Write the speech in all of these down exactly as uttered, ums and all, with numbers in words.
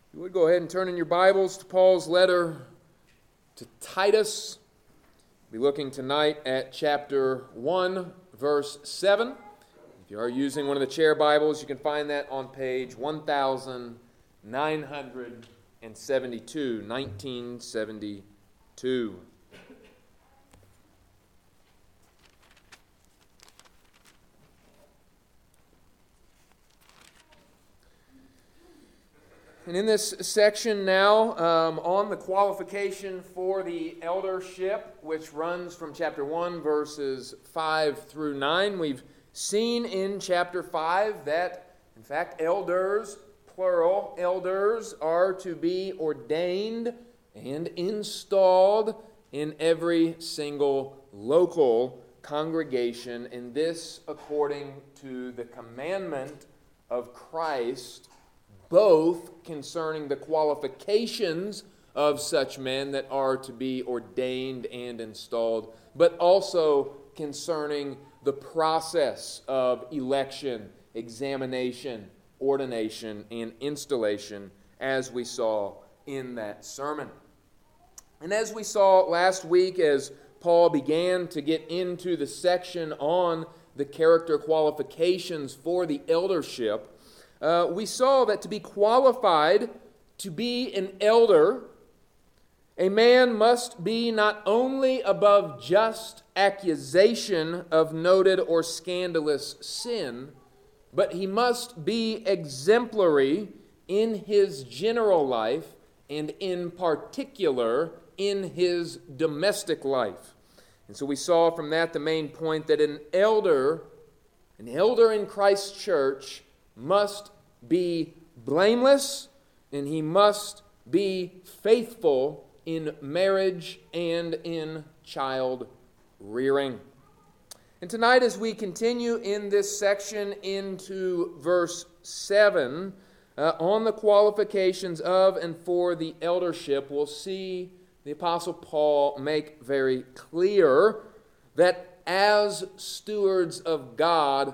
You would go ahead and turn in your Bibles to Paul's letter to Titus. We'll be looking tonight at chapter one, verse seven. If you are using one of the chair Bibles, you can find that on page one thousand nine hundred seventy-two, nineteen seventy-two. And in this section now, um, on the qualification for the eldership, which runs from chapter one, verses five through nine, we've seen in chapter five that, in fact, elders, plural, elders are to be ordained and installed in every single local congregation, and this according to the commandment of Christ, both concerning the qualifications of such men that are to be ordained and installed, but also concerning the process of election, examination, ordination, and installation, as we saw in that sermon. And as we saw last week, as Paul began to get into the section on the character qualifications for the eldership, Uh, we saw that to be qualified to be an elder, a man must be not only above just accusation of noted or scandalous sin, but he must be exemplary in his general life and in particular in his domestic life. And so we saw from that the main point that an elder, an elder in Christ's church, must be blameless, and he must be faithful in marriage and in child rearing. And tonight, as we continue in this section into verse seven, uh, on the qualifications of and for the eldership, we'll see the Apostle Paul make very clear that as stewards of God,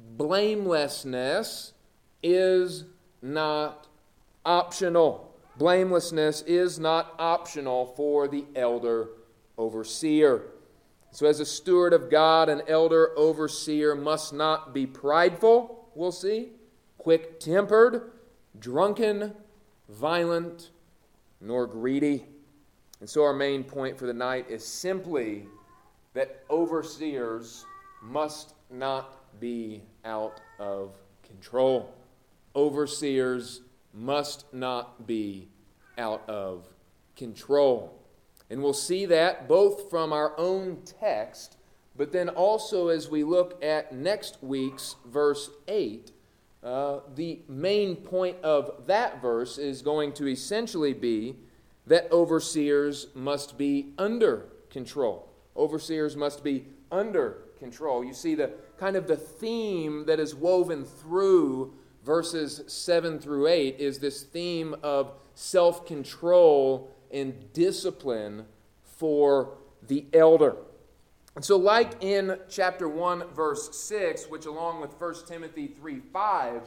blamelessness is not optional. Blamelessness is not optional for the elder overseer. So as a steward of God, an elder overseer must not be prideful, we'll see, quick-tempered, drunken, violent, nor greedy. And so our main point for the night is simply that overseers must not be out of control. Overseers must not be out of control. And we'll see that both from our own text, but then also as we look at next week's verse eight, uh, the main point of that verse is going to essentially be that overseers must be under control. Overseers must be under control. You see the kind of the theme that is woven through verses seven through eight is this theme of self-control and discipline for the elder. And so like in chapter one, verse six, which along with First Timothy three five,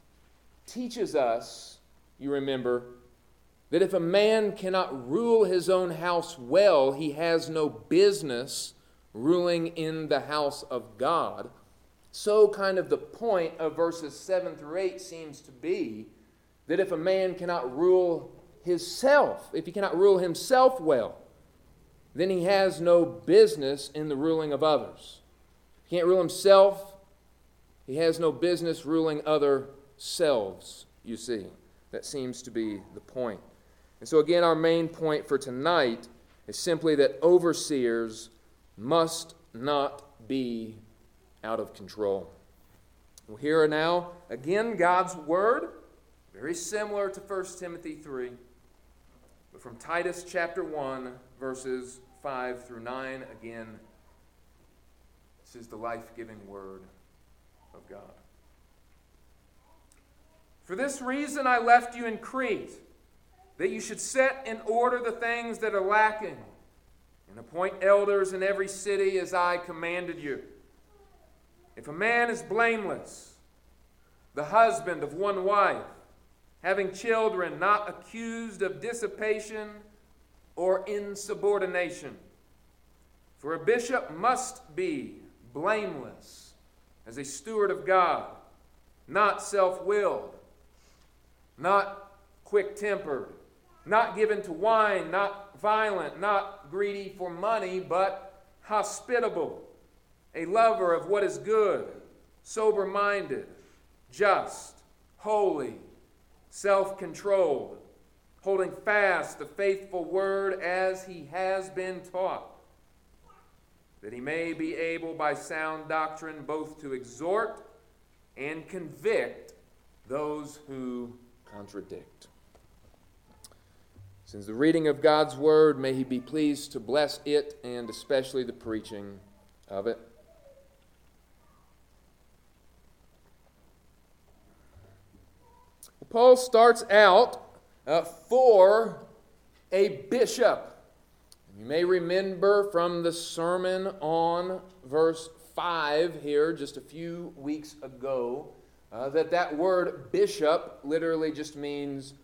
teaches us, you remember, that if a man cannot rule his own house well, he has no business ruling in the house of God. So kind of the point of verses seven through eight seems to be that if a man cannot rule himself, if he cannot rule himself well, then he has no business in the ruling of others. If he can't rule himself, he has no business ruling other selves, you see. That seems to be the point. And so again, our main point for tonight is simply that overseers must not be out of control. Well, here are now, again, God's Word, very similar to First Timothy three, but from Titus chapter one, verses five through nine, again, this is the life-giving Word of God. For this reason I left you in Crete, that you should set in order the things that are lacking, and appoint elders in every city as I commanded you. If a man is blameless, the husband of one wife, having children, not accused of dissipation or insubordination. For a bishop must be blameless as a steward of God, not self-willed, not quick-tempered, not given to wine, not violent, not greedy for money, but hospitable, a lover of what is good, sober-minded, just, holy, self-controlled, holding fast the faithful word as he has been taught, that he may be able by sound doctrine both to exhort and convict those who contradict. Since the reading of God's word, may he be pleased to bless it and especially the preaching of it. Paul starts out uh, for a bishop. You may remember from the sermon on verse five here just a few weeks ago uh, that that word bishop literally just means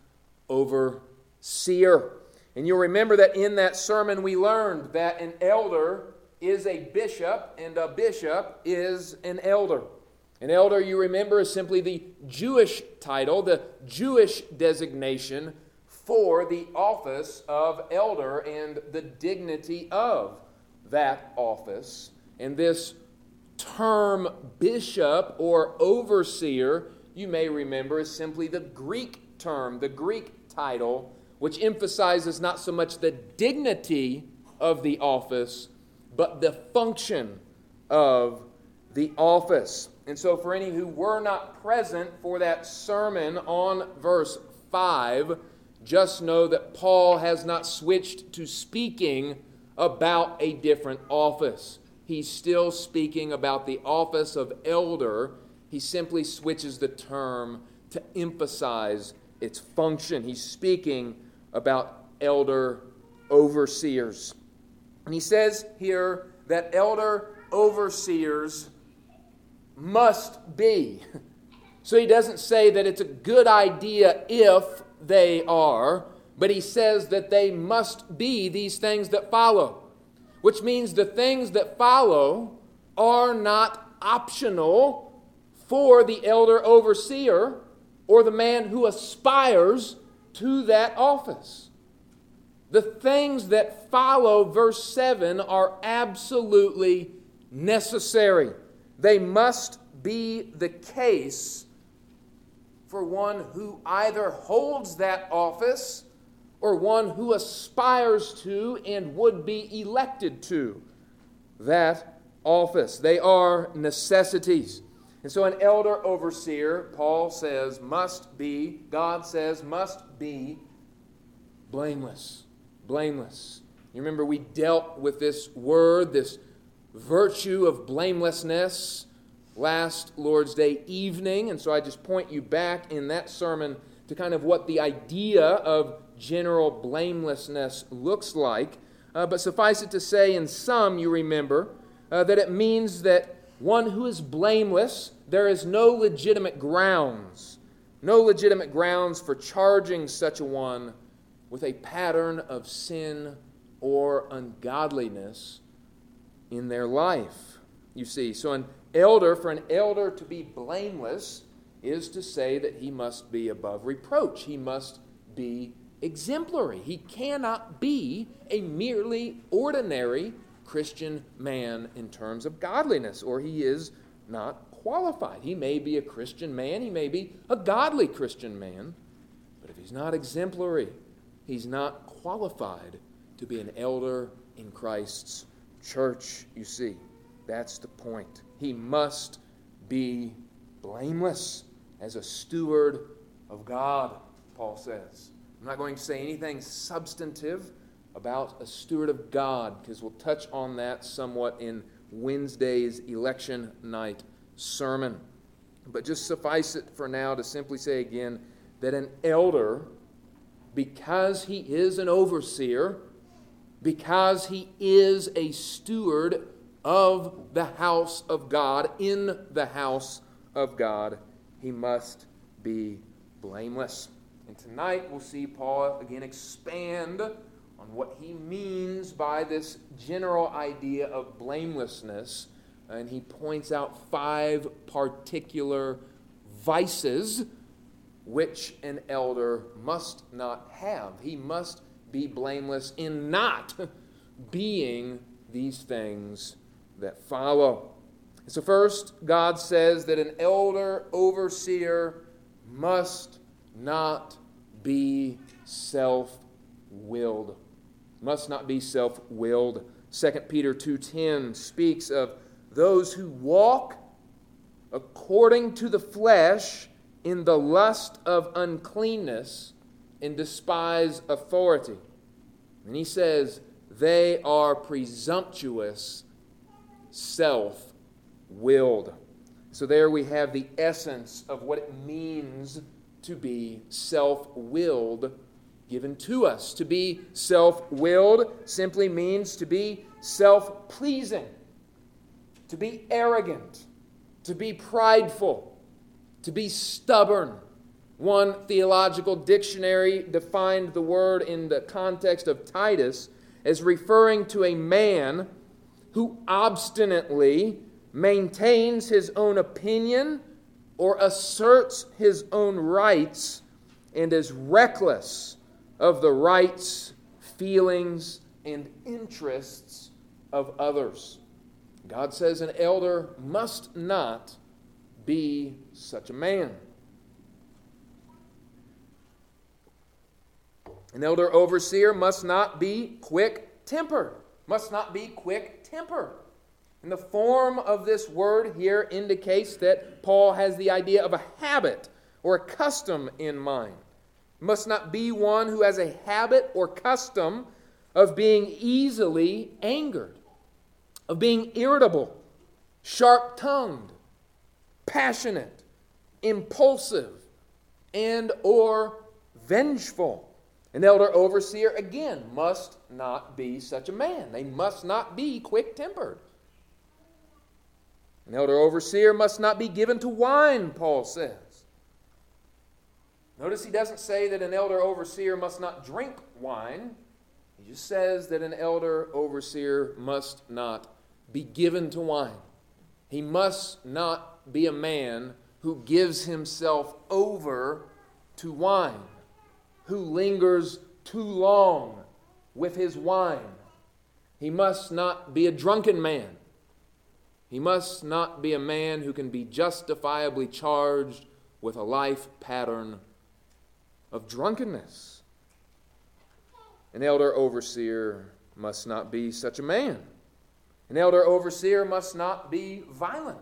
overseer. And you'll remember that in that sermon we learned that an elder is a bishop and a bishop is an elder. An elder, you remember, is simply the Jewish title, the Jewish designation for the office of elder and the dignity of that office. And this term bishop or overseer, you may remember, is simply the Greek term, the Greek title, which emphasizes not so much the dignity of the office, but the function of the office. And so for any who were not present for that sermon on verse five, just know that Paul has not switched to speaking about a different office. He's still speaking about the office of elder. He simply switches the term to emphasize its function. He's speaking about elder overseers. And he says here that elder overseers must be. So he doesn't say that it's a good idea if they are, but he says that they must be these things that follow, which means the things that follow are not optional for the elder overseer or the man who aspires to that office. The things that follow verse seven are absolutely necessary. They must be the case for one who either holds that office or one who aspires to and would be elected to that office. They are necessities. And so an elder overseer, Paul says, must be, God says, must be blameless. Blameless. You remember we dealt with this word, this virtue of blamelessness last Lord's Day evening, and so I just point you back in that sermon to kind of what the idea of general blamelessness looks like. Uh, but suffice it to say, in sum, you remember uh, that it means that one who is blameless, there is no legitimate grounds, no legitimate grounds for charging such a one with a pattern of sin or ungodliness in their life. You see, so an elder, for an elder to be blameless is to say that he must be above reproach. He must be exemplary. He cannot be a merely ordinary Christian man in terms of godliness, or he is not qualified. He may be a Christian man, he may be a godly Christian man, but if he's not exemplary, he's not qualified to be an elder in Christ's church, you see. That's the point. He must be blameless as a steward of God, Paul says. I'm not going to say anything substantive about a steward of God, because we'll touch on that somewhat in Wednesday's election night sermon. But just suffice it for now to simply say again that an elder, because he is an overseer, because he is a steward of the house of God, in the house of God, he must be blameless. And tonight we'll see Paul again expand on what he means by this general idea of blamelessness. And he points out five particular vices which an elder must not have. He must be blameless in not being these things that follow. So first, God says that an elder overseer must not be self-willed. Must not be self-willed. Second Peter two ten speaks of those who walk according to the flesh in the lust of uncleanness and despise authority. And he says they are presumptuous, self-willed. So there we have the essence of what it means to be self-willed given to us. To be self-willed simply means to be self-pleasing, to be arrogant, to be prideful, to be stubborn. One theological dictionary defined the word in the context of Titus as referring to a man who obstinately maintains his own opinion or asserts his own rights and is reckless of the rights, feelings, and interests of others. God says an elder must not be such a man. An elder overseer must not be quick-tempered. Must not be quick-tempered. And the form of this word here indicates that Paul has the idea of a habit or a custom in mind. Must not be one who has a habit or custom of being easily angered, of being irritable, sharp-tongued, passionate, impulsive, and or vengeful. An elder overseer, again, must not be such a man. They must not be quick-tempered. An elder overseer must not be given to wine, Paul says. Notice he doesn't say that an elder overseer must not drink wine. He just says that an elder overseer must not be given to wine. He must not be a man who gives himself over to wine, who lingers too long with his wine. He must not be a drunken man. He must not be a man who can be justifiably charged with a life pattern of drunkenness. An elder overseer must not be such a man. An elder overseer must not be violent.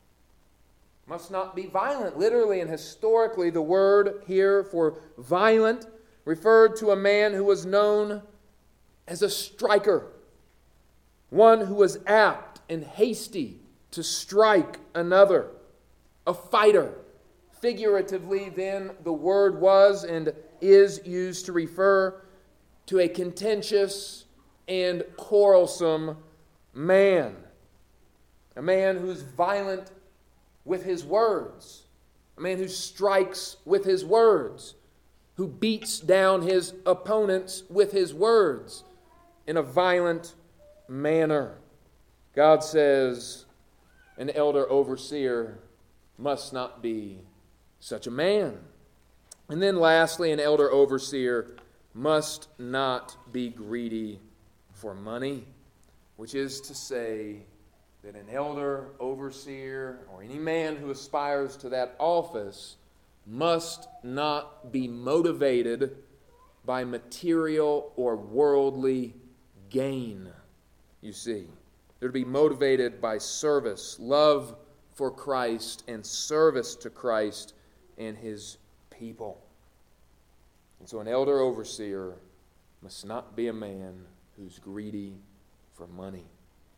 Must not be violent. Literally and historically, the word here for violent referred to a man who was known as a striker, one who was apt and hasty to strike another, a fighter. Figuratively, then, the word was and is used to refer to a contentious and quarrelsome man, a man who's violent with his words, a man who strikes with his words, who beats down his opponents with his words in a violent manner. God says an elder overseer must not be such a man. And then lastly, an elder overseer must not be greedy for money, which is to say that an elder overseer or any man who aspires to that office must not be motivated by material or worldly gain, you see. They're to be motivated by service, love for Christ, and service to Christ and his people. And so an elder overseer must not be a man who's greedy for money.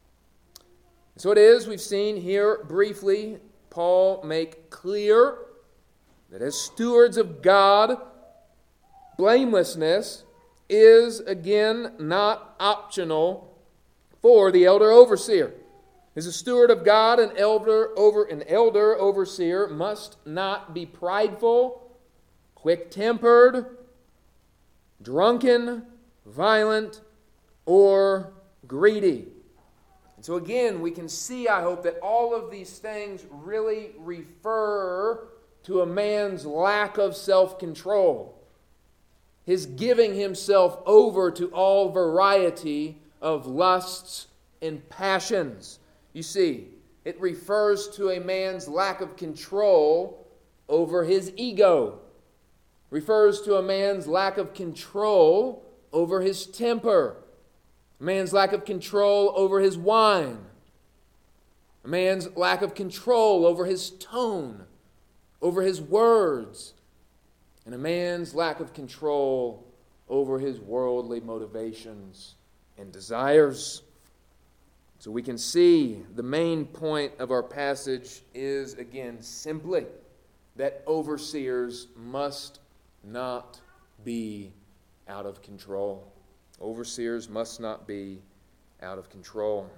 And so it is, we've seen here briefly, Paul make clear that as stewards of God, blamelessness is, again, not optional for the elder overseer. As a steward of God, an elder over an elder overseer must not be prideful, quick-tempered, drunken, violent, or greedy. And so again, we can see, I hope, that all of these things really refer to a man's lack of self-control, his giving himself over to all variety of lusts and passions. You see, it refers to a man's lack of control over his ego, refers to a man's lack of control over his temper, a man's lack of control over his wine, a man's lack of control over his tone, over his words, and a man's lack of control over his worldly motivations and desires. So we can see the main point of our passage is, again, simply that overseers must not be out of control. Overseers must not be out of control.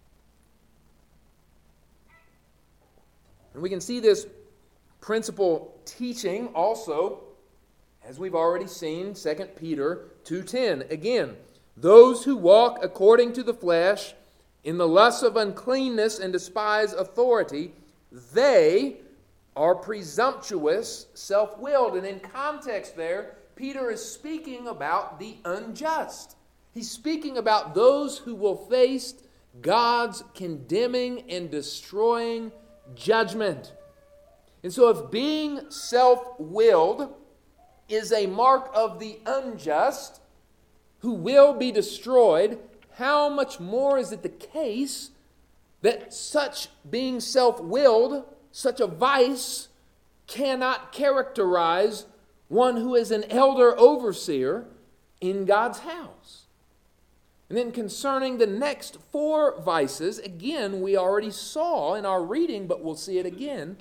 And we can see this principal teaching also, as we've already seen, Second Peter two ten. Again, those who walk according to the flesh in the lusts of uncleanness and despise authority, they are presumptuous, self-willed. And in context there, Peter is speaking about the unjust. He's speaking about those who will face God's condemning and destroying judgment. And so if being self-willed is a mark of the unjust who will be destroyed, how much more is it the case that such being self-willed, such a vice, cannot characterize one who is an elder overseer in God's house? And then concerning the next four vices, again, we already saw in our reading, but we'll see it again.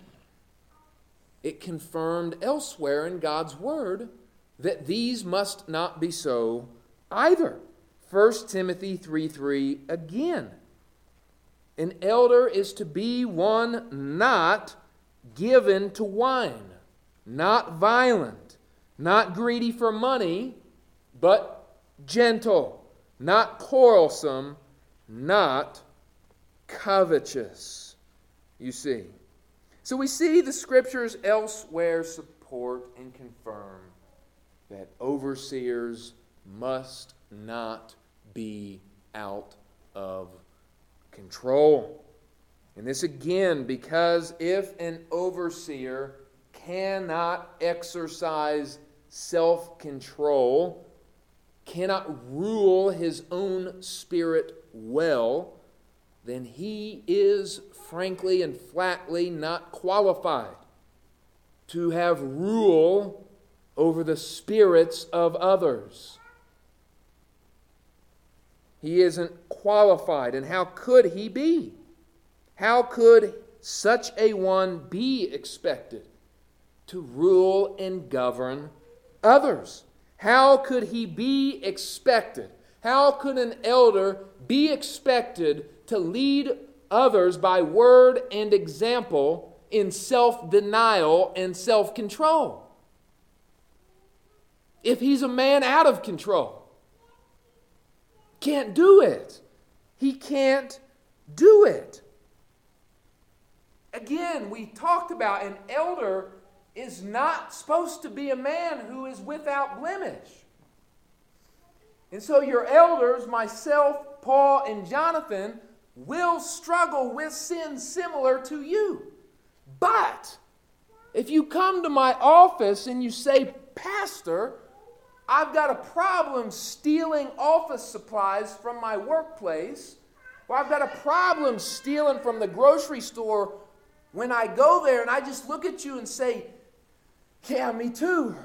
It confirmed elsewhere in God's Word that these must not be so either. First Timothy three three again. An elder is to be one not given to wine, not violent, not greedy for money, but gentle, not quarrelsome, not covetous. You see. So we see the Scriptures elsewhere support and confirm that overseers must not be out of control. And this again, because if an overseer cannot exercise self-control, cannot rule his own spirit well, then he is frankly and flatly not qualified to have rule over the spirits of others. He isn't qualified. And how could he be? How could such a one be expected to rule and govern others? How could he be expected? How could an elder be expected to lead others by word and example in self-denial and self-control if he's a man out of control? Can't do it. He can't do it. Again, we talked about an elder is not supposed to be a man who is without blemish. And so your elders, myself, Paul, and Jonathan, will struggle with sins similar to you. But if you come to my office and you say, Pastor, I've got a problem stealing office supplies from my workplace, or I've got a problem stealing from the grocery store when I go there, and I just look at you and say, yeah, me too.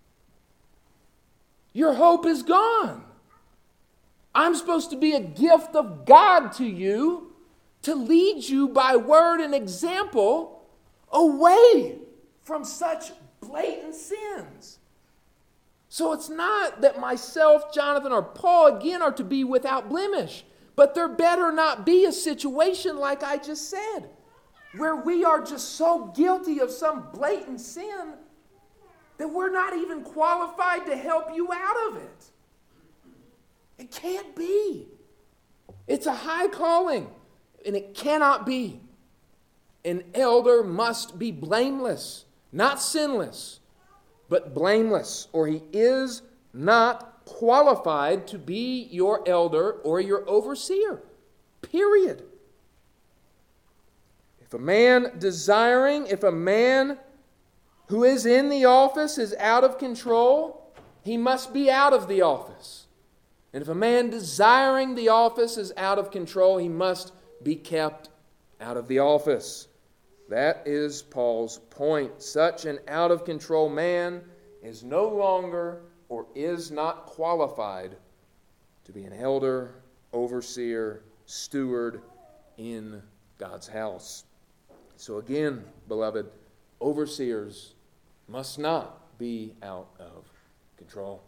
Your hope is gone. I'm supposed to be a gift of God to you to lead you by word and example away from such blatant sins. So it's not that myself, Jonathan, or Paul, again, are to be without blemish. But there better not be a situation like I just said, where we are just so guilty of some blatant sin that we're not even qualified to help you out of it. It can't be. It's a high calling, and it cannot be. An elder must be blameless, not sinless, but blameless, or he is not qualified to be your elder or your overseer. Period. If a man desiring, if a man who is in the office is out of control, he must be out of the office. And if a man desiring the office is out of control, he must be kept out of the office. That is Paul's point. Such an out-of-control man is no longer or is not qualified to be an elder, overseer, steward in God's house. So again, beloved, overseers must not be out of control.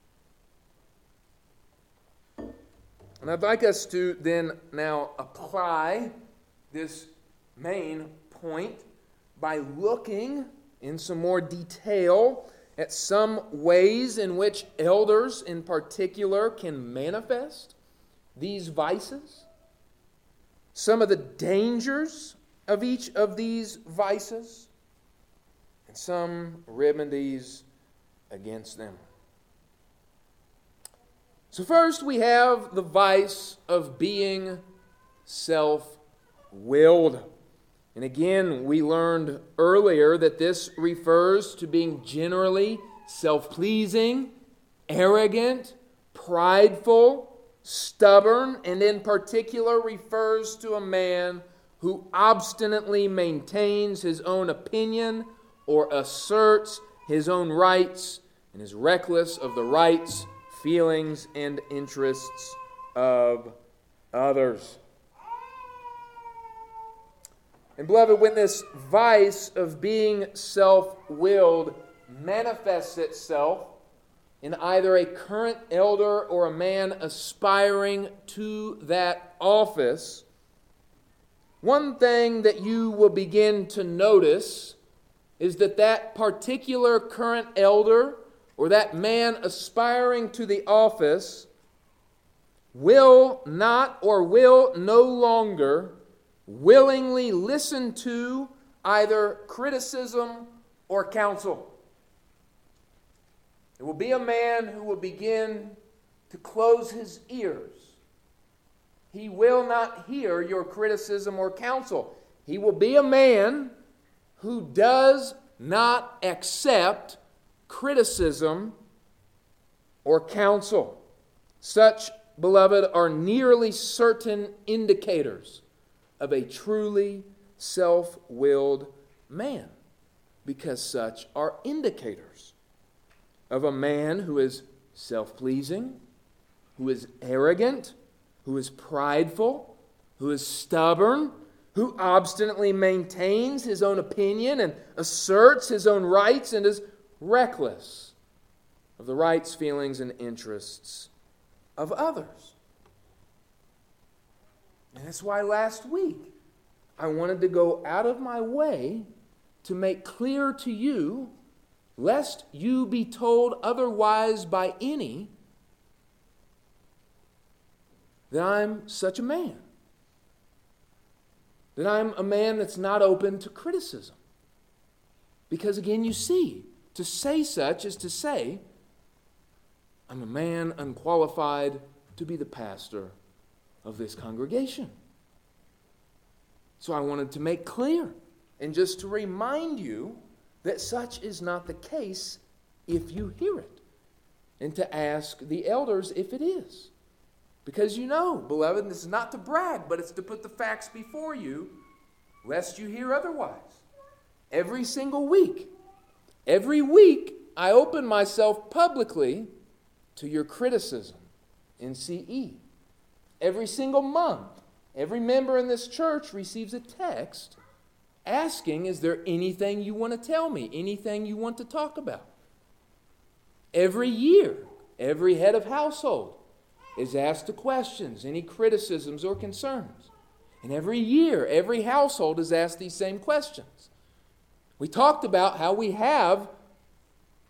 And I'd like us to then now apply this main point by looking in some more detail at some ways in which elders in particular can manifest these vices, some of the dangers of each of these vices, and some remedies against them. So first we have the vice of being self-willed. And again, we learned earlier that this refers to being generally self-pleasing, arrogant, prideful, stubborn, and in particular refers to a man who obstinately maintains his own opinion or asserts his own rights and is reckless of the rights, feelings, and interests of others. And beloved, when this vice of being self-willed manifests itself in either a current elder or a man aspiring to that office, one thing that you will begin to notice is that that particular current elder or that man aspiring to the office will not or will no longer willingly listen to either criticism or counsel. It will be a man who will begin to close his ears. He will not hear your criticism or counsel. He will be a man who does not accept criticism or counsel. Such, beloved, are nearly certain indicators of a truly self-willed man, because such are indicators of a man who is self-pleasing, who is arrogant, who is prideful, who is stubborn, who obstinately maintains his own opinion and asserts his own rights and is reckless of the rights, feelings, and interests of others. And that's why last week I wanted to go out of my way to make clear to you, lest you be told otherwise by any, that I'm such a man. That I'm a man that's not open to criticism. Because again, you see, to say such is to say, I'm a man unqualified to be the pastor of this congregation. So I wanted to make clear and just to remind you that such is not the case if you hear it, and to ask the elders if it is. Because you know, beloved, this is not to brag, but it's to put the facts before you, lest you hear otherwise. Every single week, every week, I open myself publicly to your criticism in C E. Every single month, every member in this church receives a text asking, is there anything you want to tell me? Anything you want to talk about? Every year, every head of household is asked the questions, any criticisms or concerns. And every year, every household is asked these same questions. We talked about how we have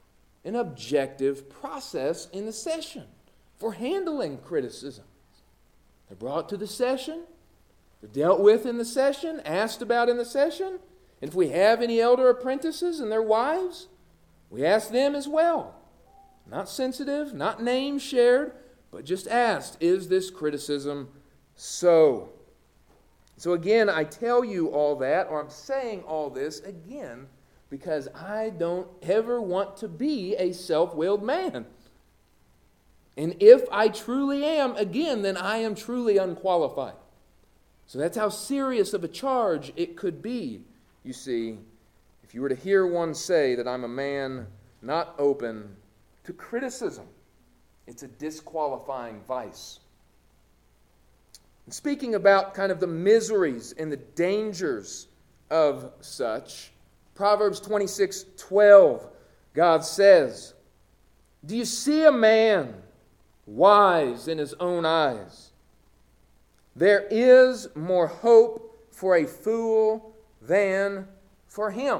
an objective process in the session for handling criticisms. They're brought to the session, they're dealt with in the session, asked about in the session, and if we have any elder apprentices and their wives, we ask them as well. Not sensitive, not name shared, but just asked, is this criticism so? So again, I tell you all that, or I'm saying all this again, because I don't ever want to be a self-willed man. And if I truly am, again, then I am truly unqualified. So that's how serious of a charge it could be, you see, if you were to hear one say that I'm a man not open to criticism. It's a disqualifying vice. And speaking about kind of the miseries and the dangers of such, Proverbs twenty-six twelve, God says, do you see a man wise in his own eyes? There is more hope for a fool than for him.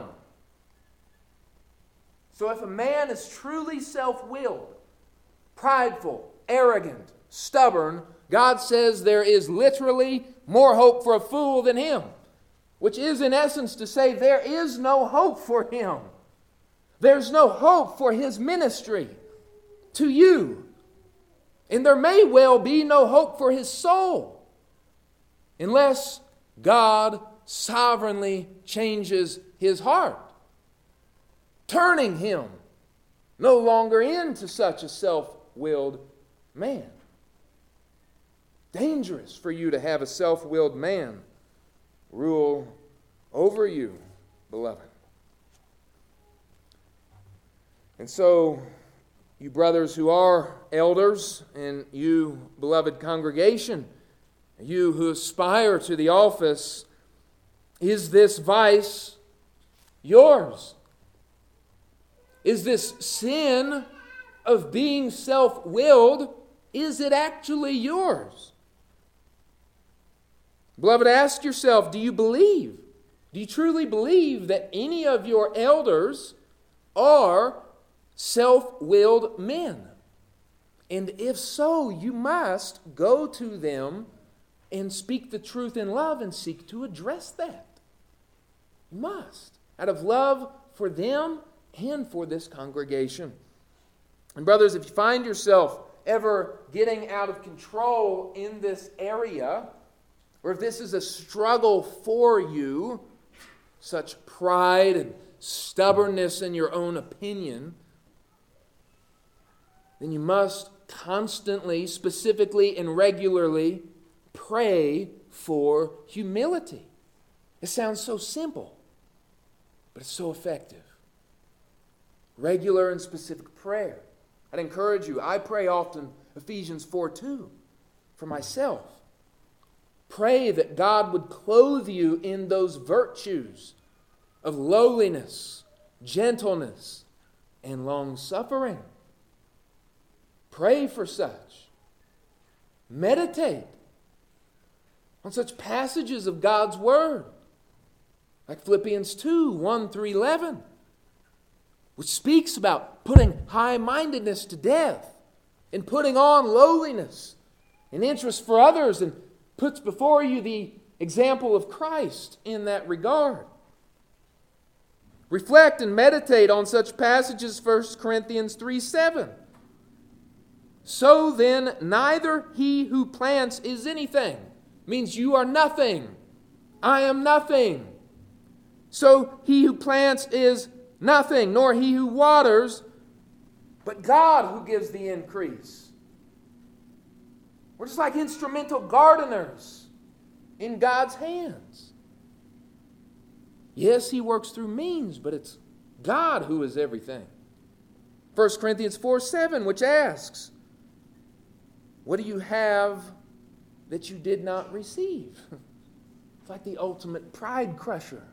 So if a man is truly self-willed, prideful, arrogant, stubborn, God says there is literally more hope for a fool than him, which is in essence to say there is no hope for him. There's no hope for his ministry to you. And there may well be no hope for his soul unless God sovereignly changes his heart, turning him no longer into such a self-willed man. Dangerous for you to have a self-willed man rule over you, beloved. And so, you brothers who are elders, and you, beloved congregation, you who aspire to the office, is this vice yours? Is this sin of being self-willed, is it actually yours? Beloved, ask yourself, do you believe? Do you truly believe that any of your elders are self-willed men? And if so, you must go to them and speak the truth in love and seek to address that. You must, out of love for them and for this congregation. And brothers, if you find yourself ever getting out of control in this area, or if this is a struggle for you, such pride and stubbornness in your own opinion, then you must constantly, specifically, and regularly pray for humility. It sounds so simple, but it's so effective. Regular and specific prayer. I'd encourage you, I pray often Ephesians four two for myself. Pray that God would clothe you in those virtues of lowliness, gentleness, and long-suffering. Pray for such. Meditate on such passages of God's Word, like Philippians two, one through eleven, which speaks about putting high-mindedness to death and putting on lowliness and interest for others, and puts before you the example of Christ in that regard. Reflect and meditate on such passages as First Corinthians three seven. So then, neither he who plants is anything. Means you are nothing. I am nothing. So he who plants is nothing, nor he who waters, but God who gives the increase. We're just like instrumental gardeners in God's hands. Yes, he works through means, but it's God who is everything. First Corinthians four seven, which asks, what do you have that you did not receive? It's like the ultimate pride crusher.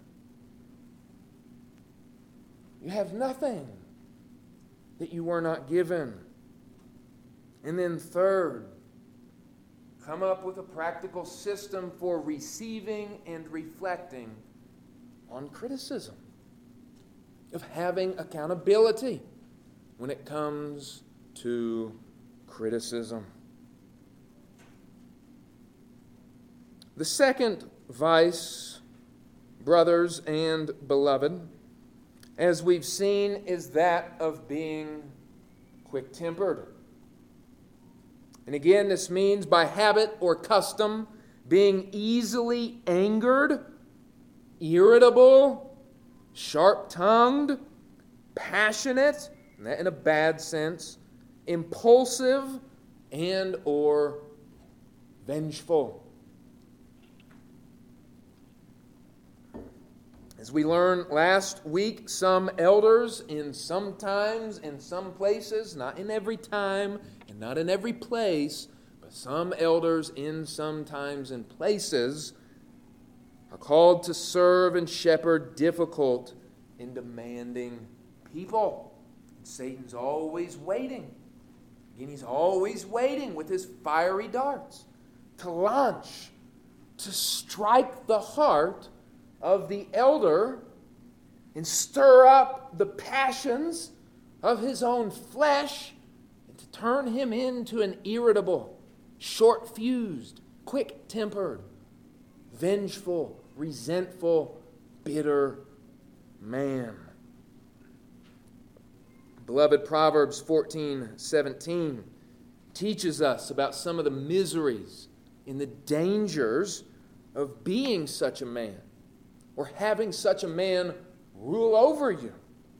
You have nothing that you were not given. And then third, come up with a practical system for receiving and reflecting on criticism, of having accountability, when it comes to criticism. The second vice, brothers and beloved, as we've seen, is that of being quick-tempered. And again, this means by habit or custom, being easily angered, irritable, sharp-tongued, passionate, and that in a bad sense, impulsive, and or vengeful. As we learned last week, some elders in some times, in some places, not in every time and not in every place, but some elders in some times and places are called to serve and shepherd difficult and demanding people. And Satan's always waiting. Again, he's always waiting with his fiery darts to launch, to strike the heart of the elder and stir up the passions of his own flesh and to turn him into an irritable, short-fused, quick-tempered, vengeful, resentful, bitter man. Beloved, Proverbs fourteen seventeen teaches us about some of the miseries and the dangers of being such a man, or having such a man rule over you.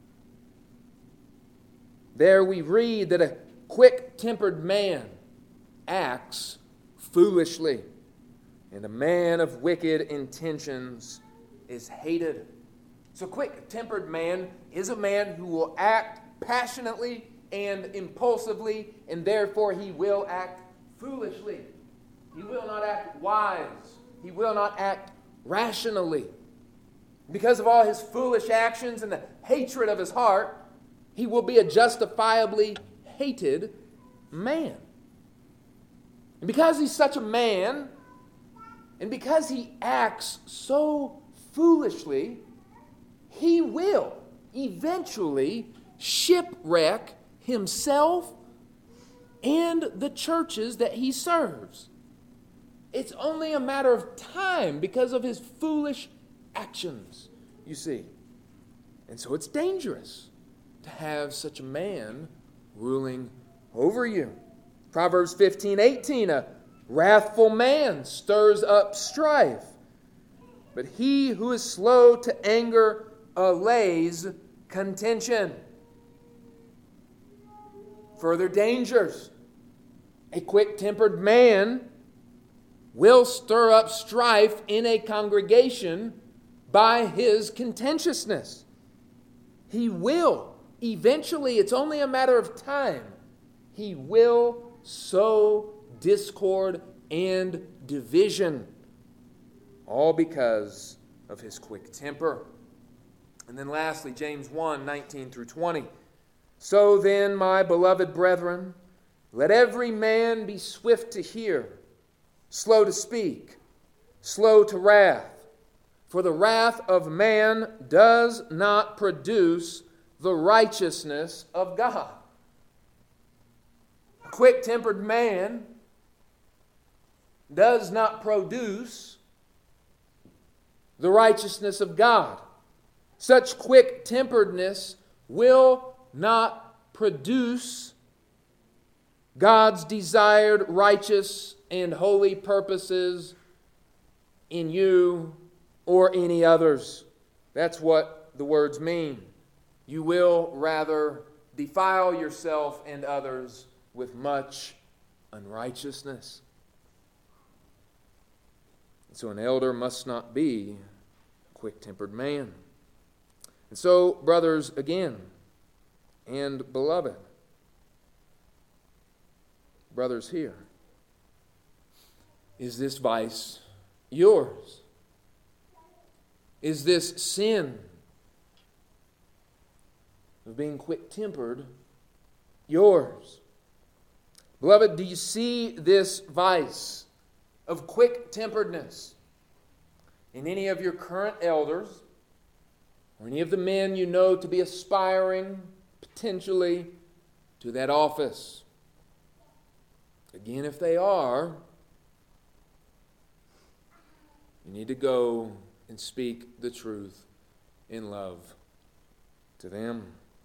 There we read that a quick-tempered man acts foolishly, and a man of wicked intentions is hated. So a quick-tempered man is a man who will act passionately and impulsively, and therefore he will act foolishly. He will not act wise. He will not act rationally. Because of all his foolish actions and the hatred of his heart, he will be a justifiably hated man. And because he's such a man, and because he acts so foolishly, he will eventually shipwreck himself and the churches that he serves. It's only a matter of time because of his foolish actions, you see. And so it's dangerous to have such a man ruling over you. Proverbs fifteen eighteen, a wrathful man stirs up strife, but he who is slow to anger allays contention. Further dangers. A quick-tempered man will stir up strife in a congregation by his contentiousness. He will, eventually, it's only a matter of time, he will sow discord and division, all because of his quick temper. And then lastly, James one nineteen through twenty. So then, my beloved brethren, let every man be swift to hear, slow to speak, slow to wrath. For the wrath of man does not produce the righteousness of God. A quick-tempered man does not produce the righteousness of God. Such quick-temperedness will not produce God's desired righteous and holy purposes in you or any others. That's what the words mean. You will rather defile yourself and others with much unrighteousness. So an elder must not be a quick-tempered man. And so, brothers, again, and beloved, brothers here, is this vice yours? Is this sin of being quick-tempered yours? Beloved, do you see this vice of quick-temperedness in any of your current elders or any of the men you know to be aspiring, potentially, to that office. Again, if they are, you need to go and speak the truth in love to them.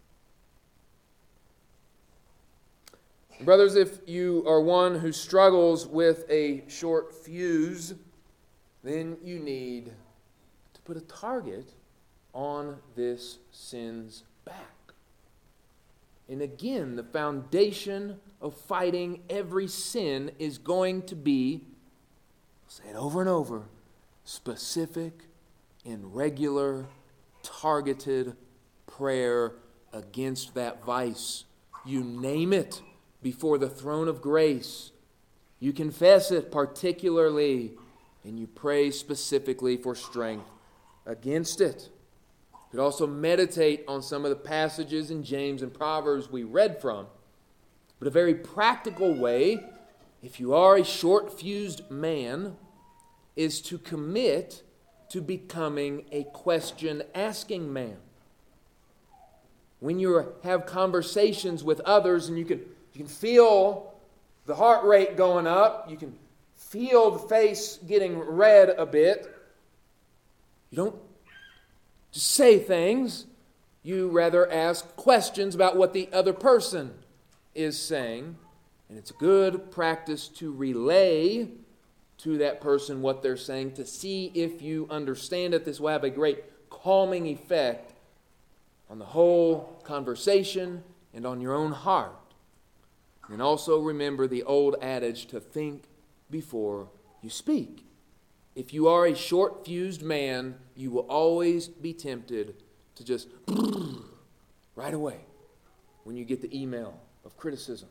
Brothers, if you are one who struggles with a short fuse, then you need to put a target on this sin's back. And again, the foundation of fighting every sin is going to be, I'll say it over and over, specific and regular, targeted prayer against that vice. You name it before the throne of grace. You confess it particularly, and you pray specifically for strength against it. You could also meditate on some of the passages in James and Proverbs we read from. But a very practical way, if you are a short-fused man, is to commit to becoming a question-asking man. When you have conversations with others and you can, you can feel the heart rate going up, you can feel the face getting red a bit, you don't just say things, you rather ask questions about what the other person is saying. And it's a good practice to relay to that person what they're saying to see if you understand it. This will have a great calming effect on the whole conversation and on your own heart. And also remember the old adage to think before you speak. If you are a short-fused man, you will always be tempted to just right away when you get the email of criticism.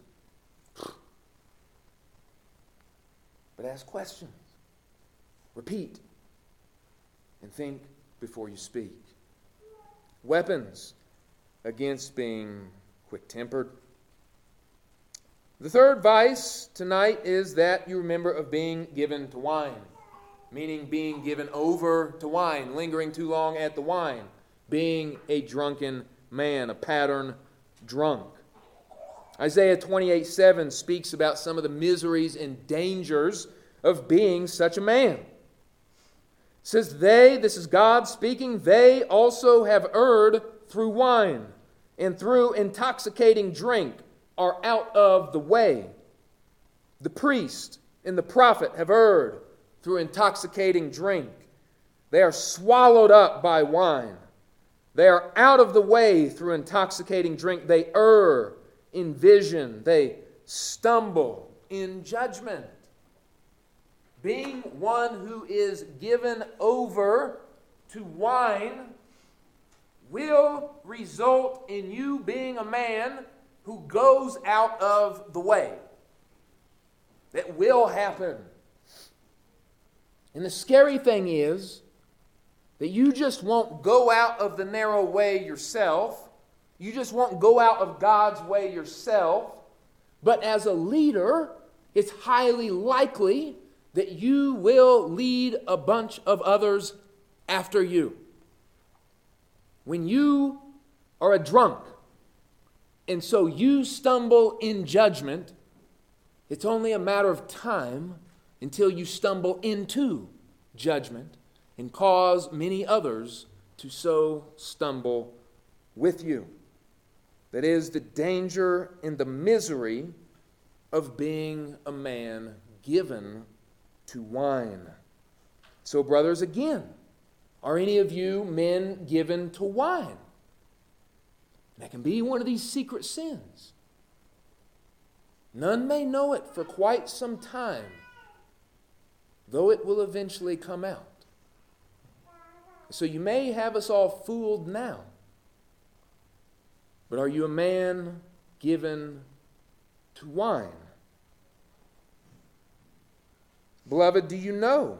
But ask questions. Repeat. And think before you speak. Weapons against being quick-tempered. The third vice tonight is that you remember of being given to wine. Meaning being given over to wine, lingering too long at the wine. Being a drunken man, a pattern drunk. Isaiah twenty-eight seven speaks about some of the miseries and dangers of being such a man. It says, they, this is God speaking, they also have erred through wine, and through intoxicating drink are out of the way. The priest and the prophet have erred through intoxicating drink. They are swallowed up by wine. They are out of the way through intoxicating drink. They err in vision. They stumble in judgment. Being one who is given over to wine will result in you being a man who goes out of the way. That will happen. And the scary thing is that you just won't go out of the narrow way yourself. You just won't go out of God's way yourself. But as a leader, it's highly likely that you will lead a bunch of others after you. When you are a drunk, and so you stumble in judgment, it's only a matter of time until you stumble into judgment and cause many others to so stumble with you. That is the danger and the misery of being a man given to wine. So, brothers, again, are any of you men given to wine? That can be one of these secret sins. None may know it for quite some time, though it will eventually come out. So you may have us all fooled now. But are you a man given to wine? Beloved, do you know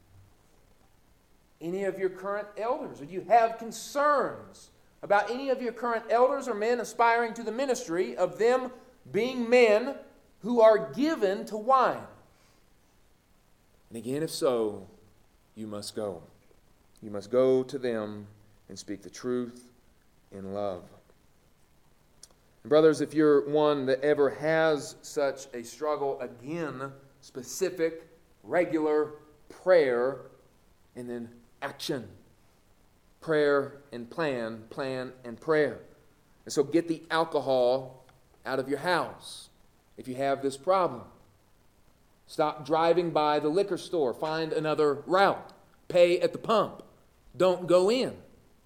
any of your current elders? Or do you have concerns about any of your current elders or men aspiring to the ministry of them being men who are given to wine? And again, if so, you must go. You must go to them and speak the truth in love. And brothers, if you're one that ever has such a struggle, again, specific, regular prayer, and then action. Prayer and plan, plan and prayer. And so get the alcohol out of your house if you have this problem. Stop driving by the liquor store. Find another route. Pay at the pump. Don't go in.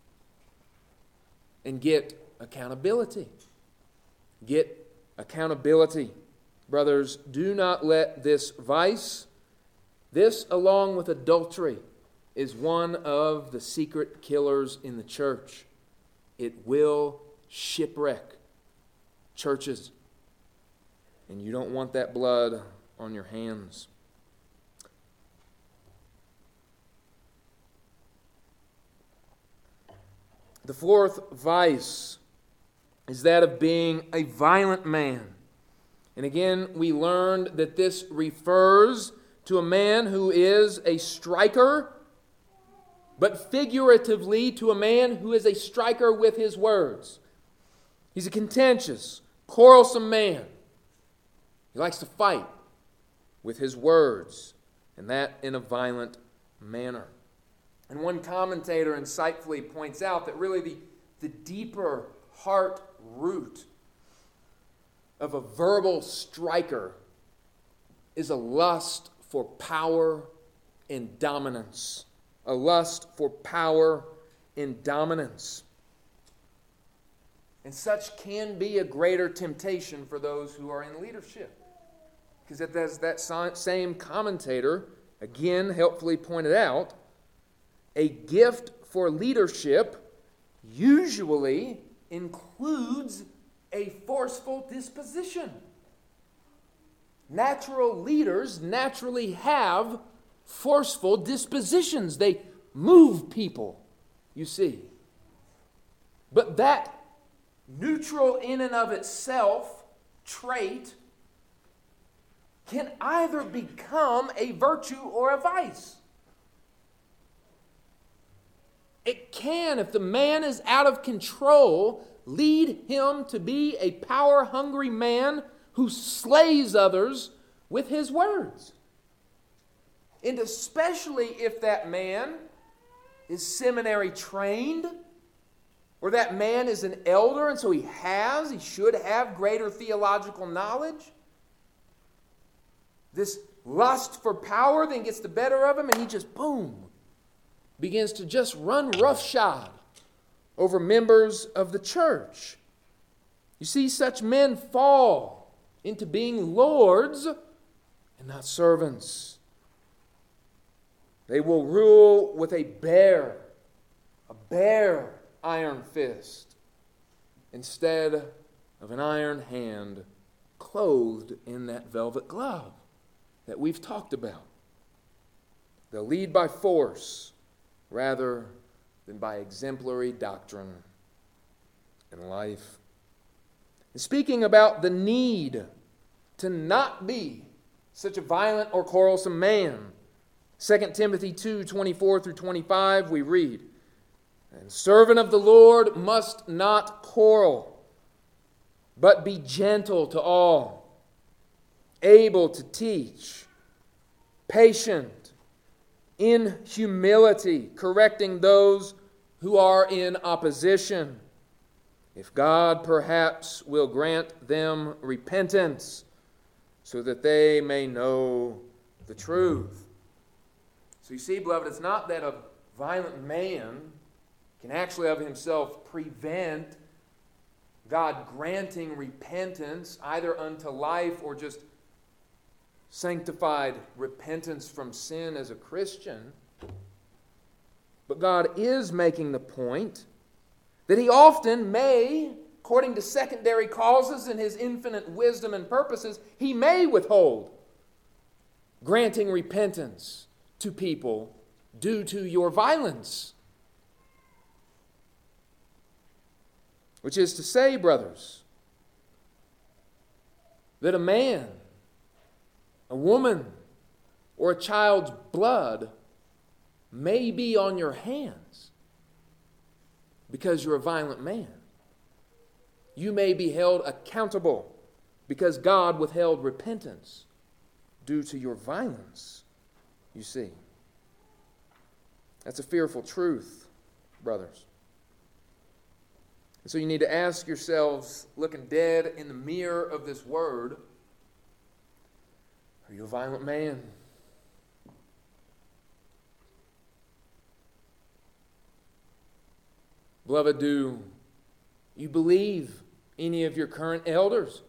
And get accountability. Get accountability. Brothers, do not let this vice, this along with adultery, is one of the secret killers in the church. It will shipwreck churches. And you don't want that blood on your hands. The fourth vice is that of being a violent man. And again, we learned that this refers to a man who is a striker, but figuratively to a man who is a striker with his words. He's a contentious, quarrelsome man. He likes to fight with his words, and that in a violent manner. And one commentator insightfully points out that really the, the deeper heart root of a verbal striker is a lust for power and dominance. A lust for power and dominance. And such can be a greater temptation for those who are in leadership. Because as that same commentator again helpfully pointed out, a gift for leadership usually includes a forceful disposition. Natural leaders naturally have forceful dispositions. They move people, you see. But that neutral in and of itself trait can either become a virtue or a vice. It can, if the man is out of control, lead him to be a power-hungry man who slays others with his words. And especially if that man is seminary trained, or that man is an elder, and so he has, he should have greater theological knowledge. This lust for power then gets the better of him, and he just, boom, begins to just run roughshod over members of the church. You see, such men fall into being lords and not servants. They will rule with a bare, a bare iron fist instead of an iron hand clothed in that velvet glove that we've talked about. They'll lead by force rather than by exemplary doctrine and life. And speaking about the need to not be such a violent or quarrelsome man, Second Timothy two, twenty-four through twenty-five, we read, "And servant of the Lord must not quarrel, but be gentle to all, able to teach, patient, in humility, correcting those who are in opposition, if God perhaps will grant them repentance, so that they may know the truth." So you see, beloved, it's not that a violent man can actually of himself prevent God granting repentance either unto life or just sanctified repentance from sin as a Christian. But God is making the point that He often may, according to secondary causes in His infinite wisdom and purposes, He may withhold granting repentance to people due to your violence. Which is to say, brothers, that a man, a woman, or a child's blood may be on your hands because you're a violent man. you may be held accountable because God withheld repentance due to your violence, you see. That's a fearful truth, brothers. And so you need to ask yourselves, looking dead in the mirror of this word, are you a violent man? Beloved, do you believe any of your current elders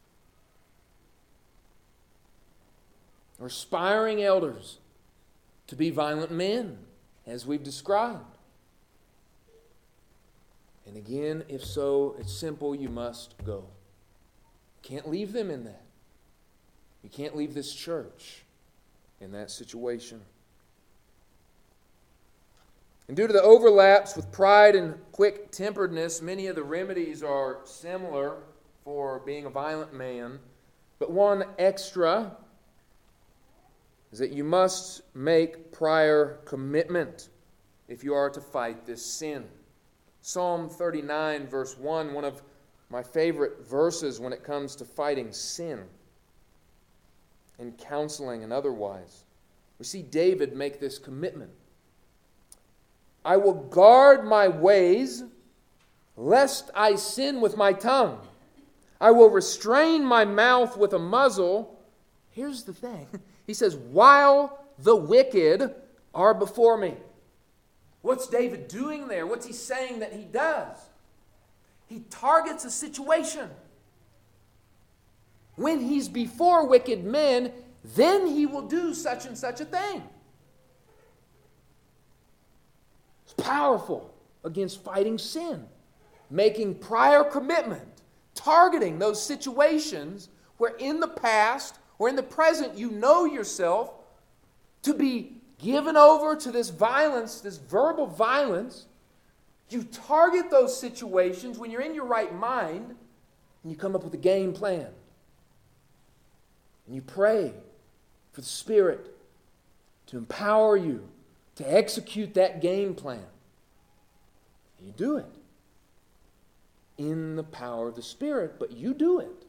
or aspiring elders to be violent men, as we've described? And again, if so, it's simple, you must go. Can't leave them in that. You can't leave this church in that situation. And due to the overlaps with pride and quick-temperedness, many of the remedies are similar for being a violent man. But one extra is that you must make prior commitment if you are to fight this sin. Psalm thirty-nine, verse one, one of my favorite verses when it comes to fighting sin in counseling and otherwise. We see David make this commitment. I will guard my ways, lest I sin with my tongue. I will restrain my mouth with a muzzle. Here's the thing. He says, while the wicked are before me. What's David doing there? What's he saying that he does? He targets a situation. When he's before wicked men, then he will do such and such a thing. It's powerful against fighting sin. Making prior commitment. Targeting those situations where in the past or in the present you know yourself to be given over to this violence, this verbal violence. You target those situations when you're in your right mind and you come up with a game plan. And you pray for the Spirit to empower you to execute that game plan. And you do it in the power of the Spirit, but you do it.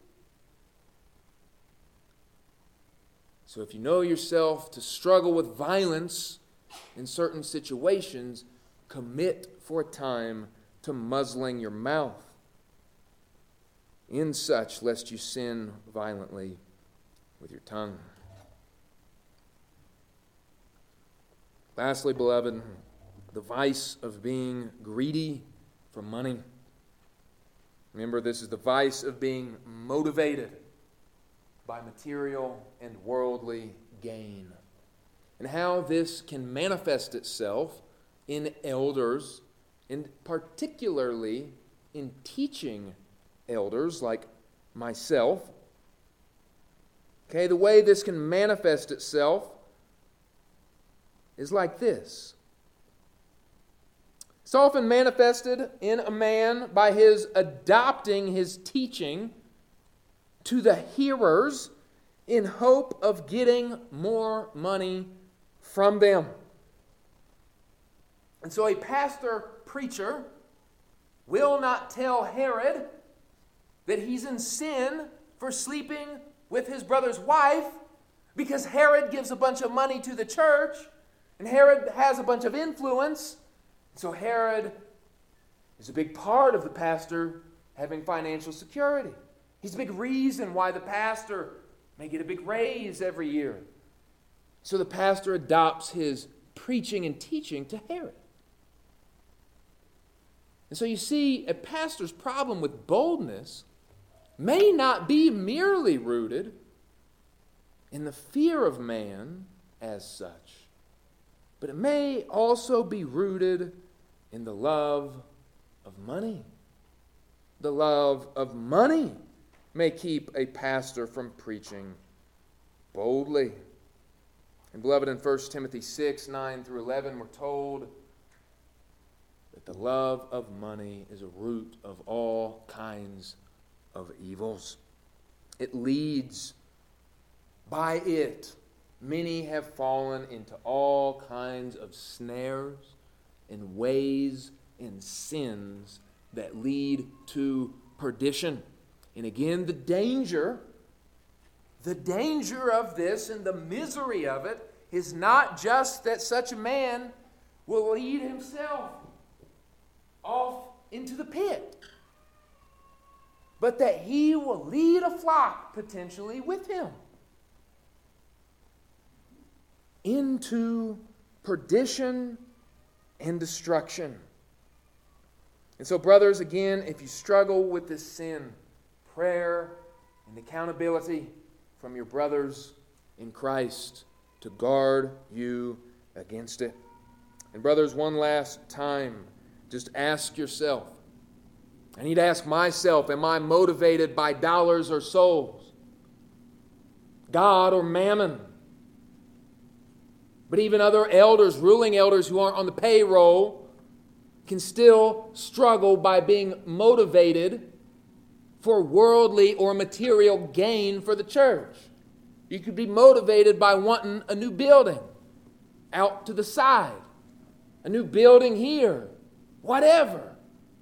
So if you know yourself to struggle with violence in certain situations, commit for a time to muzzling your mouth in such lest you sin violently with your tongue. Lastly, beloved, the vice of being greedy for money. Remember, this is the vice of being motivated by material and worldly gain. And how this can manifest itself in elders, and particularly in teaching elders like myself. Okay, the way this can manifest itself is like this. It's often manifested in a man by his adopting his teaching to the hearers in hope of getting more money from them. And so a pastor preacher will not tell Herod that he's in sin for sleeping with his brother's wife because Herod gives a bunch of money to the church and Herod has a bunch of influence. So Herod is a big part of the pastor having financial security. He's a big reason why the pastor may get a big raise every year. So the pastor adopts his preaching and teaching to Herod. And so you see, a pastor's problem with boldness may not be merely rooted in the fear of man as such, but it may also be rooted in the love of money. The love of money may keep a pastor from preaching boldly. And beloved, in First Timothy six, nine through eleven, we're told that the love of money is a root of all kinds of evils. It leads, by it, many have fallen into all kinds of snares and ways and sins that lead to perdition. And again, the danger, the danger of this and the misery of it is not just that such a man will lead himself off into the pit, but that he will lead a flock potentially with him into perdition and destruction. And so, brothers, again, if you struggle with this sin, prayer and accountability from your brothers in Christ to guard you against it. And brothers, one last time, just ask yourself. I need to ask myself, am I motivated by dollars or souls? God or mammon? But even other elders, ruling elders who aren't on the payroll, can still struggle by being motivated for worldly or material gain for the church. You could be motivated by wanting a new building out to the side, a new building here, whatever.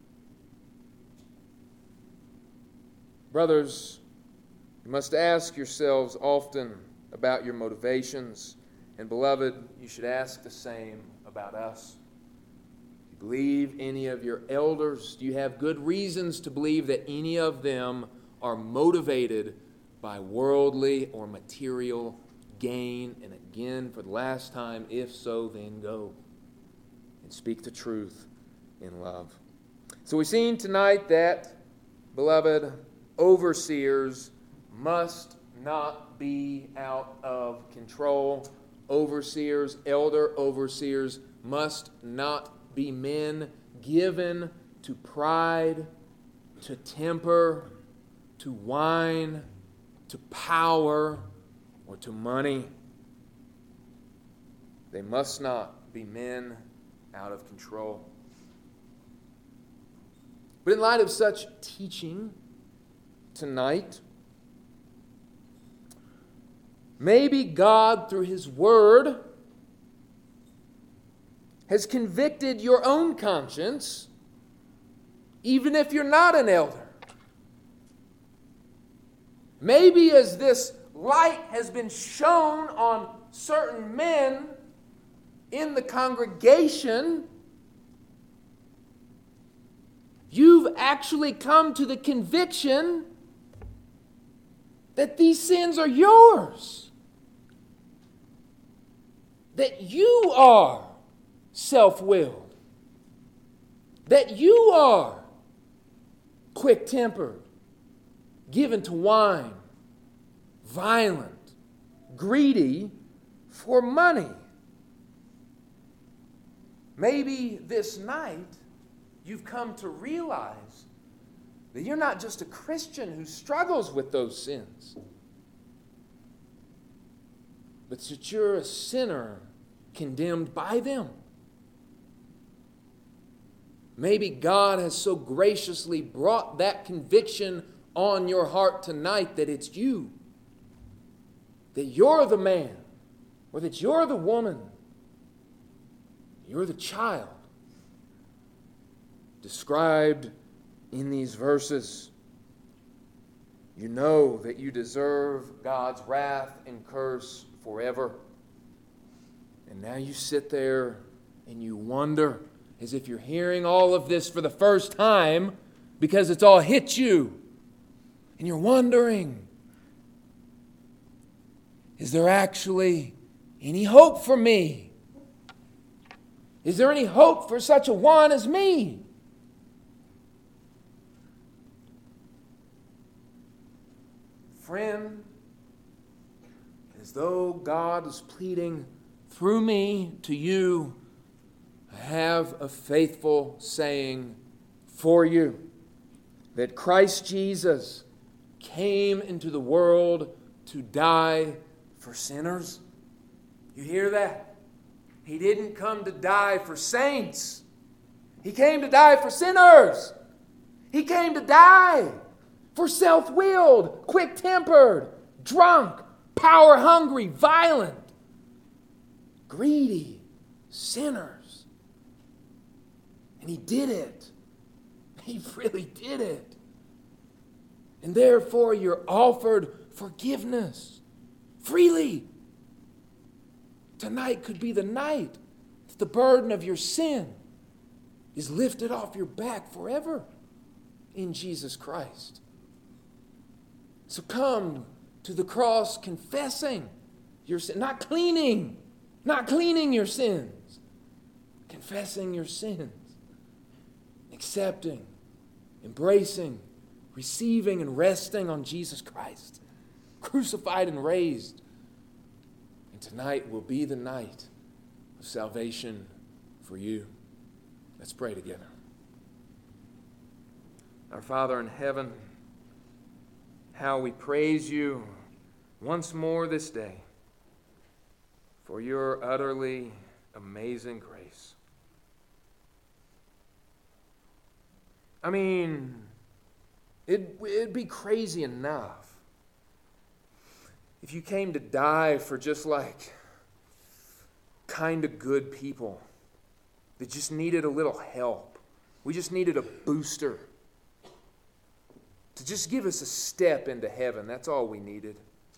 Brothers, you must ask yourselves often about your motivations. And beloved, you should ask the same about us. Do you believe any of your elders? Do you have good reasons to believe that any of them are motivated by worldly or material gain? And again, for the last time, if so, then go and speak the truth in love. So we've seen tonight that, beloved, overseers must not be out of control. Overseers, elder overseers, must not be men given to pride, to temper, to wine, to power, or to money. They must not be men out of control. But in light of such teaching tonight, maybe God, through His Word, has convicted your own conscience, even if you're not an elder. Maybe as this light has been shown on certain men in the congregation, you've actually come to the conviction that these sins are yours. That you are self-willed. That you are quick-tempered, given to wine, violent, greedy for money. Maybe this night you've come to realize that you're not just a Christian who struggles with those sins, but that you're a sinner condemned by them. Maybe God has so graciously brought that conviction on your heart tonight that it's you, that you're the man, or that you're the woman, you're the child described in these verses. You know that you deserve God's wrath and curse forever. And now you sit there and you wonder, as if you're hearing all of this for the first time, because it's all hit you. And you're wondering, is there actually any hope for me? Is there any hope for such a one as me? Friend, as though God is pleading through me to you, I have a faithful saying for you, that Christ Jesus came into the world to die for sinners. You hear that? He didn't come to die for saints. He came to die for sinners. He came to die for self-willed, quick-tempered, drunk, power-hungry, violent, greedy sinners. And He did it. He really did it. And therefore you're offered forgiveness freely. Tonight could be the night that the burden of your sin is lifted off your back forever in Jesus Christ. So come to the cross confessing your sin, not cleaning, not cleaning your sins, confessing your sins, accepting, embracing, receiving, and resting on Jesus Christ, crucified and raised. And tonight will be the night of salvation for you. Let's pray together. Our Father in heaven, how we praise you once more this day for your utterly amazing grace. I mean, it, it'd be crazy enough if you came to die for just like kind of good people that just needed a little help. We just needed a booster to just give us a step into heaven. That's all we needed.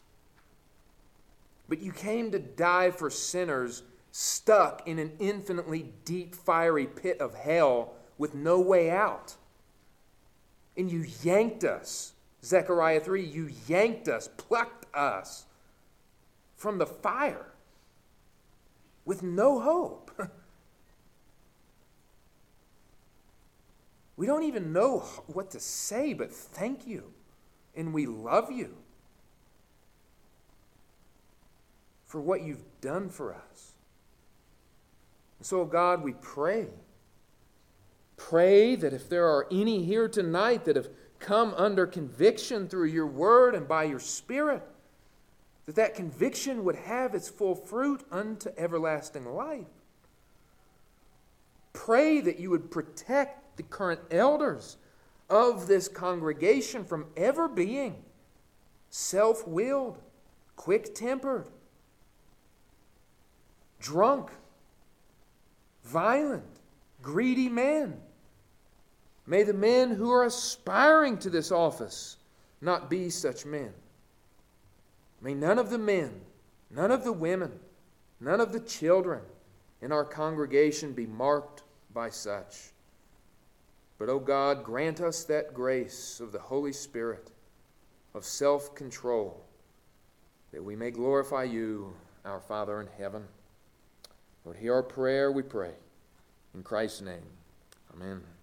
But you came to die for sinners stuck in an infinitely deep, fiery pit of hell with no way out. And you yanked us, Zechariah three, you yanked us, plucked us from the fire with no hope. We don't even know what to say, but thank you. And we love you for what you've done for us. And so, God, we pray. Pray that if there are any here tonight that have come under conviction through your word and by your Spirit, that that conviction would have its full fruit unto everlasting life. Pray that you would protect the current elders of this congregation from ever being self-willed, quick-tempered, drunk, violent, greedy men. May the men who are aspiring to this office not be such men. May none of the men, none of the women, none of the children in our congregation be marked by such. But, O God, grant us that grace of the Holy Spirit, of self-control, that we may glorify you, our Father in heaven. Lord, hear our prayer, we pray. In Christ's name, amen.